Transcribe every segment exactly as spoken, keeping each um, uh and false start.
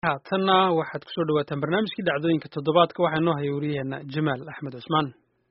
haatana waxaad kusoo dhawaataan barnaamijkii dhacdooyinka toddobaadka waxaa noo haya wariyaheena Jamaal Axmed Cusmaan.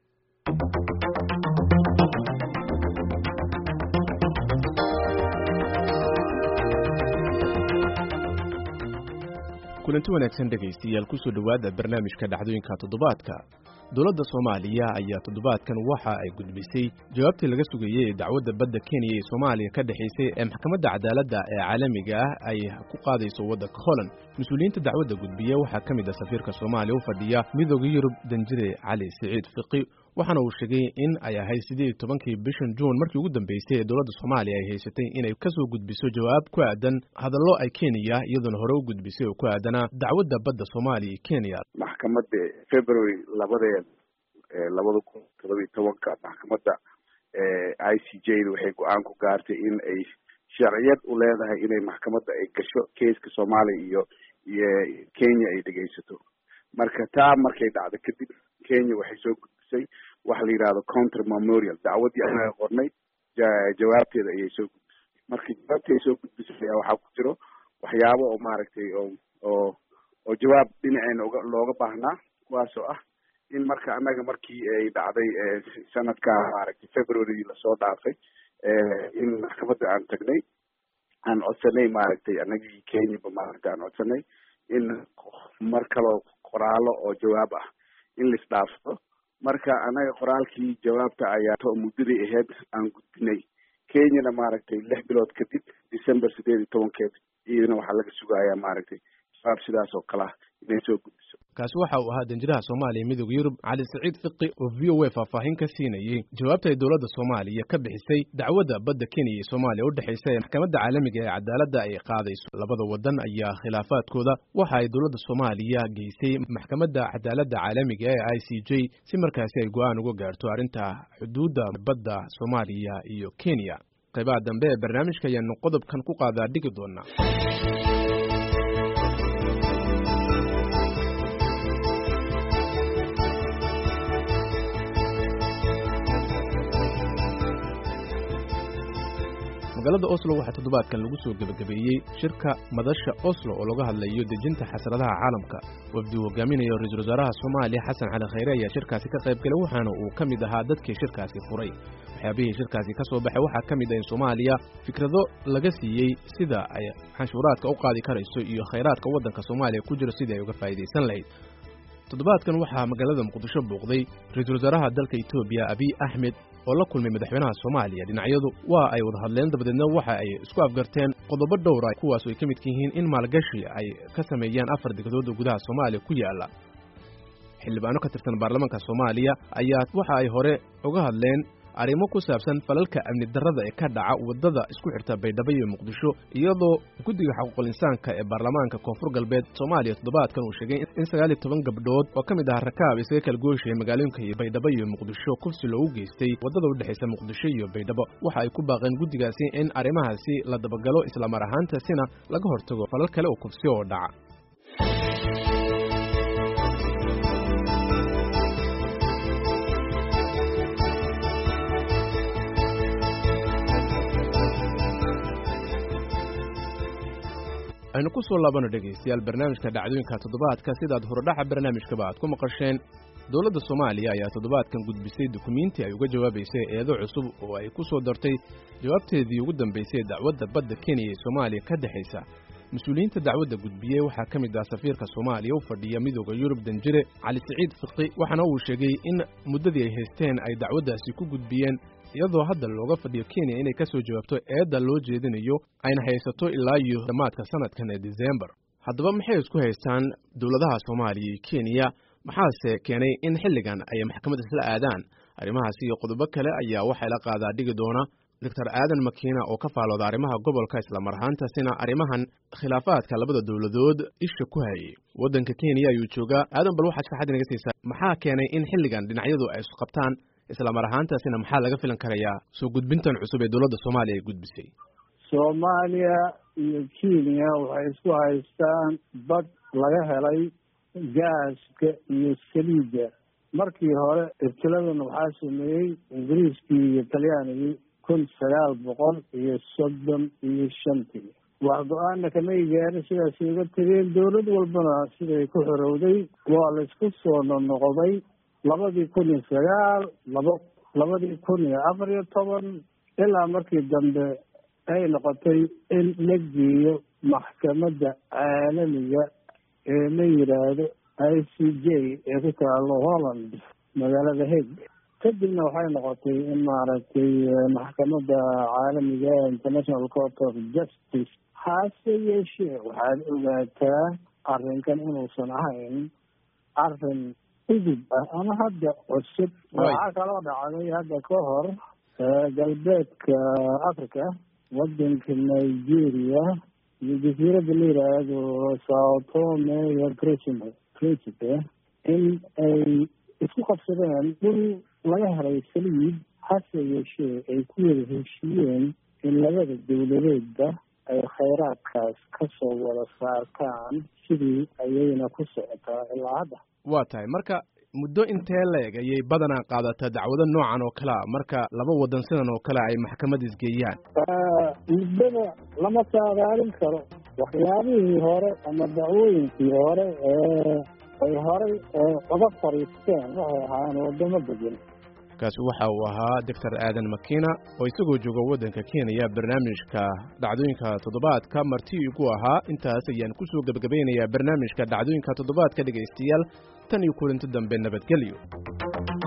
kulanti wanaagsan dhegaystayaal kusoo dhawaada barnaamijka dhacdooyinka toddobaadka. dowladda Soomaaliya ayaa toddobaadkan waxa ay gudbisay jawaabtii laga sugayay ee dacwadda badda Kenya ee Soomaaliya ka dhaxaysay ee maxkamadda cadaaladda ee caalamiga ah ay ku qaadayso waddanka Holland. Mas'uuliyiinta dacwadda gudbiya waxaa ka mid ah safiirka Soomaaliya u fadhiya Midowga Yurub Danjire Cali Siciid Fiqi, waxaana uu sheegay in ay ahayd siddeed iyo tobankii bishan June markii ugu dambeysay ee dowladda Soomaaliya ay haysatay inay ka soo gudbiso jawaab ku aadan hadallo ay Kenya iyaduna hore u gudbisay oo ku aadanaa dacwadda badda Soomaaliya iyo Kenya. maxkamadda February labadeed ee labada kun toddoba iyo tobanka maxkamadda ee I C J waxay go'aan ku gaartay in ay sharciyad u leedahay inay maxkamadda ay gasho keeska Soomaaliya iyo iyo Kenya ay dhageysato. marka taa markay dhacdo kadib Kenya waxay soo gudbisay wax la yiraahdo counter memorial dacwadii aan qornay jawaabteeda ayay soo gudbisay. markii jawaabteeda ay soo gudbisay waxa ku jiro waxyaabo oo maaragtay oo oo oo jawaab dhinaceen looga baahnaa kuwaas oo ah in marka anaga markii ay dhacday sanadka maaragtay February la soo dhaafay in maxkamadda aan tagnay aan codsanay maaragtay anagii Kenya ba maaragtay aan codsanay in mar kale qoraalo oo jawaab ah in la isdhaafo. marka anaga qoraalkii jawaabta ayaa to muddadii ahayd aan gudbinay Kenyana maaragtay lix bilood kadib December siddeed iyo tobankeed iyadana waxaa laga sugayaa maaragtay jawaab sidaas oo kale ah inay soo gudbiso. kaasi waxa uu ahaa danjiraha Soomaaliya Midowga Yurub Cali Siciid Fiqi oo V O A faahfaahin ka siinayay jawaabta ay dowladda Soomaaliya ka bixisay dacwadda badda Kenya iyo Soomaaliya u dhaxaysay maxkamadda caalamiga ee cadaaladda ay qaadayso. labada wadan ayaa khilaafaadkooda waxa ay dowladda Soomaaliya geysay maxkamadda cadaaladda caalamiga ee I C J si markaasi ay go'aan uga gaarto arrinta xuduudda badda Soomaaliya iyo Kenya. qaybaha dambe ee barnaamijka ayaanu qodobkan ku qaadaa dhigi doonaa. magaalada Oslo waxaa toddobaadkan lagu soo gabagabeeyey shirka madasha Oslo oo laga hadlayo dejinta xasradaha caalamka. wafdi uu hogaaminayo ra'iisul wasaaraha Soomaaliya Xasan Cali Khayre ayaa shirkaasi ka qayb galay waxaana uu ka mid ahaa dadkii shirkaasi furay. waxyaabihii shirkaasi ka soo baxay waxaa ka mid ah in Soomaaliya fikrado laga siiyey sida ay canshuuraadka u qaadi karayso iyo khayraadka waddanka Soomaaliya ku jiro sidii ay uga faa'iideysan lahayd. toddobaadkan waxaa magaalada Muqdisho booqday ra'iisul wasaaraha dalka Itoobiya Abiy Ahmed oo la kulmay madaxweynaha Soomaaliya. dhinacyadu waa ay wada hadleen dabadeedna waxa ay isku afgarteen qodobo dhowr ah kuwaas oo ay ka mid yihiin in maalgashi ay ka sameeyaan afar degadood oo gudaha Soomaaliya ku yaala. xildhibaano ka tirsan baarlamaanka Soomaaliya ayaa waxa ay hore uga hadleen arrimo ku saabsan falalka amni darrada ee ka dhaca wadada isku xirta Baydhabo iyo Muqdisho, iyadoo guddiga xuquuqul insaanka ee baarlamaanka Koonfur Galbeed Soomaaliya toddobaadkan uu sheegay in sagaal iyo toban gabdhood oo ka mid ah rakaab isaga kala gooshaya magaalooyinka Baydhabo iyo Muqdisho kufsi loogu geystay wadada u dhaxaysa Muqdisho iyo Baydhabo. waxa ay ku baaqeen guddigaasi in arrimahaasi la dabagalo isla mar ahaantaasina laga hortago falal kale oo kufsi oo dhaca. aynu ku soo laabano dhegaystayaal barnaamijka dhacdooyinka toddobaadka. sidaad horodhaxa barnaamijkaba aad ku maqasheen dowladda Soomaaliya ayaa toddobaadkan gudbisay dukumiinti ay uga jawaabaysay eedo cusub oo ay ku soo dartay jawaabteedii ugu dambeysay dacwadda badda Kenya ee Soomaaliya ka dhaxaysa. mas-uuliyiinta dacwadda gudbiyey waxaa ka mid ah safiirka Soomaaliya u fadhiya Midowga Yurub Danjire Cali Siciid Fiqi, waxaana uu sheegay in muddadii ay haysteen ay dacwaddaasi ku gudbiyeen iyadoo hadda looga fadhiyo Kenya inay ka soo jawaabto eedda loo jeedinayo ayna haysato ilaa iyo dhammaadka sanadkan ee December. haddaba maxay isku haystaan dowladaha Soomaaliya iyo Kenya? maxaase keenay in xilligan ay maxkamadda isla aadaan? arrimahaasi iyo qodobo kale ayaa waxay la qaadaa dhigi doona Doctor Aadan Makiina oo ka faalooda arrimaha gobolka isla mar ahaantaasina arrimahan khilaafaadka labada dowladood isha ku hayay. waddanka Kenya ayuu joogaa. aadan bal waxaad sharaxaad inaga siisaa maxaa keenay in xilligan dhinacyadu ay isku qabtaan isla mar ahaantaasina maxaa laga filan karayaa soo gudbintan cusub ee dowladda Soomaaliya ay gudbisay? Soomaaliya iyo Kenya waxay isku haystaan bad laga helay gaaska iyo saliidda. markii hore ibtiladan waxaa sameeyey Ingiriiskii iyo Talyaanigii kun sagaal boqol iyo soddon iyo shantii. wax go-aanna kamay gaarin sidaas uga tegeen dowlad walbana siday ku xorowday waa la isku soo noqnoqday labadii kun iyo sagaal laba labadii kun iyo afar iyo toban ilaa markii dambe ay noqotay in la geeyo maxkamadda caalamiga ee la yidhaahdo I C J ee ku taalo Holland magaalada Hague. kadibna waxay noqotay in maaragtay maxkamadda caalamiga International Court of Justice hase yeeshee waxaad ogaataa arrinkan inuusan ahayn arrin udub ah ama hadda cusub. waxaa kaloo dhacday hadda ka hor galbeedka Africa wadanka Nigeria iyo jasiiradda la yidhaahdo Sao Tome iyo Principe in ay isku qabsadeen dhul laga helay saliid hase yeeshee ay ku wada heshiiyeen in labada dowladeedba ay khayraadkaas kasoo wada saartaan sidii ayayna ku socotaa ilaa hadda. waa tahay marka muddo intee leeg ayay badanaa qaadataa dacwado noocan oo kale a marka laba wadan sidan oo kale ay maxkamad isgeeyaan? muddada lama saadaalin karo. waxyaabihii hore ama dacwooyinkii hore ee ay horay uga fariisteen waxay ahaayeen wadamo degan. kaasi waxa uu ahaa doctor aadan makiina oo isagoo jooga waddanka Kenya barnaamijka dhacdooyinka toddobaadka marti ugu ahaa. intaas ayaan ku soo gabagabeynayaa barnaamijka dhacdooyinka toddobaadka dhageystayaal tan iyo kulanti dambe nabadgelyo.